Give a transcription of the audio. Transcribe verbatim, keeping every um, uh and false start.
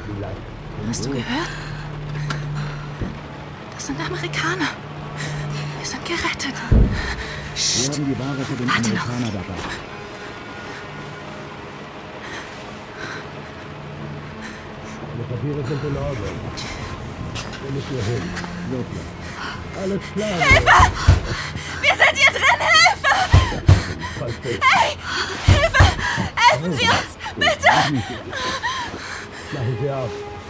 Hast du gehört? Das sind Amerikaner. Wir sind gerettet. Psst. Wir haben die Ware für den Warte noch. Amerikaner dabei. Die Papiere sind in Ordnung. Wo müssen wir hin? Wirklich. Alles klar. Hilfe! Wir sind hier drin! Hilfe! Hey! Hilfe! Helfen Sie uns! Bitte! Machen Sie auf.